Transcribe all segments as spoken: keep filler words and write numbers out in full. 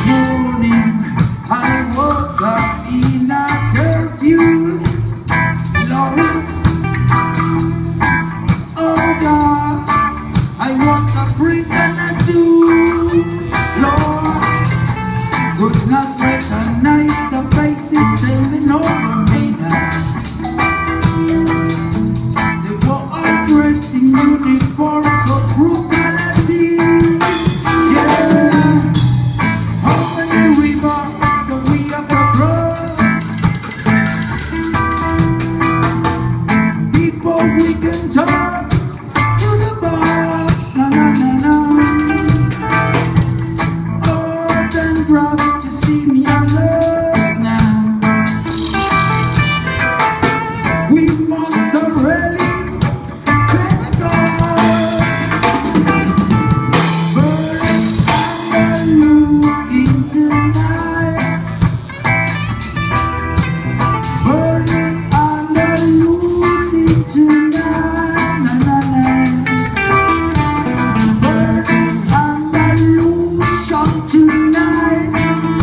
morning I woke up in a curfew. Lord, oh God, I was a prisoner too. Lord, could not recognize the faces sailing over me now. They were all dressed in uniforms of brutality. Yeah, over the river, the way of the blood. Before we can talk to the boss, na na na na. Oh, then drop to see me I'm lost now. We must really pay the cost. Burning and looking tonight. Burning and looking tonight. Na na na. Burning and illusion tonight.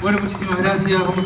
Bueno, muchísimas gracias. Vamos